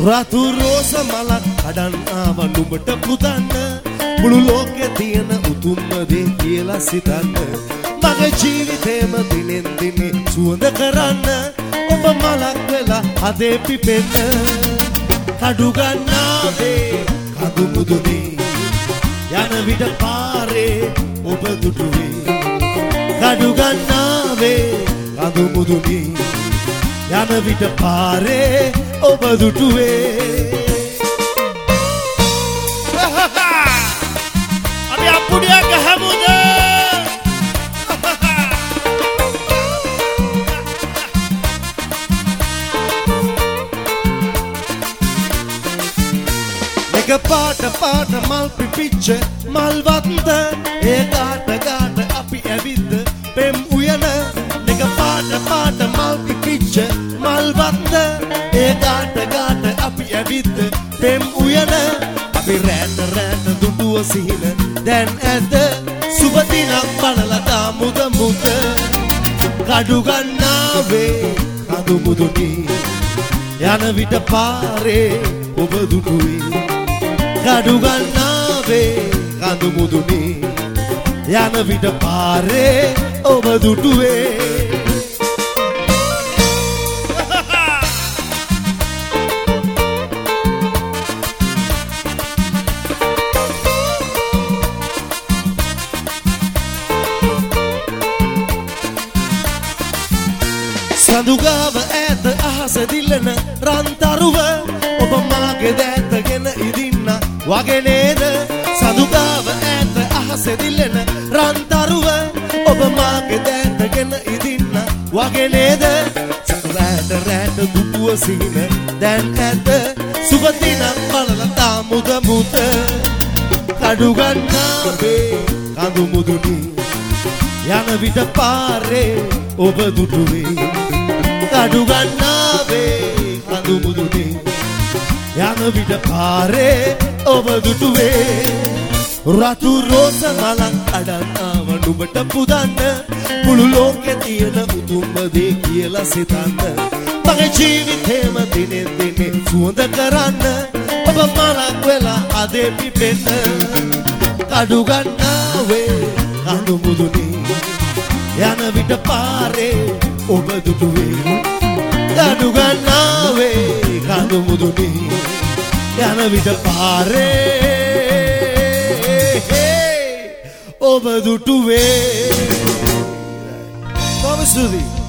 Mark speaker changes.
Speaker 1: රතු රෝස මලක් අඩන් ආව නුඹට පුදන්න මුළු ලෝකේ තියෙන උතුම්ම දේ කියලා සිතන්න මගේ ජීවිතේම දිනෙන් දිනේ සුවඳ කරන්න ඔබ මලක් වෙලා හදේ පිපෙන්න කඩු ගන්නාවේ කඳු මුදුනේ යන විට පාරේ ඔබ දුටුවේ කඩු ගන්නාවේ කඳු මුදුනේ යන විට පාරේ ඔබ දුටුවේ අපි අපුඩියක් ගහමුද එක පාට පාට මල් පිපිච්ච මල් වත්ත ඒ කාට කාට අපි ඇවිද්ද පෙම් උයන එක පාට පාට මල් පිපිච්ච මල් වත්ත ඒ කාට කාට අපි ඇවිද්ද පෙම් උයන අපි රැට රැට දුටුව සිහින දැන් ඇත සුබ දිනක් බලලා දාමුද මුද කඩු ගන්නාවේ කඳු මුදුනේ යන විට පාරේ ඔබ දුටුවේ කඩු ගන්නාවේ කඳු මුදුනේ යන විට පාරේ ඔබ දුටුවේ සඳුගාව ඈත අහස දිලන රන්තරුව ඔබ මාගේ දැතගෙන ඉදින්න වගේ නේද සඳුගාව ඈත අහස දිලන රන්තරුව ඔබ මාගේ දැතගෙන ඉදින්න වගේ නේද රැට රැට දුටුව සිහින දැන් ඇත සුබ දිනක් බලලා තාමුද මුද කඩු ගන්නාවේ කඳු මුදුනේ යන විට පාරේ ඔබ දුටුවේ කඩු ගන්නාවේ කඳු මුදුනේ යන විට පාරේ ඔබ දුටුවේ රතු රෝස මලක් අඩන් ආව නුඹට පුදන්න මුළු ලෝකේ තියෙන උතුම්ම දේ කියලා සිතන්න මගේ ජීවිතේම දිනෙන් දිනේ සුවඳ කරන්න ඔබ මලක් වෙලා අදේ පිපෙන්න කඩු ගන්නාවේ කඳු මුදුනේ යන විට පාරේ ඔබ දුටුවේ කඩු ගන්නාවේ කඳු මුදුනේ යන විට පාරේ ඔබ දුටුවේ කොහොම ස්තුතියි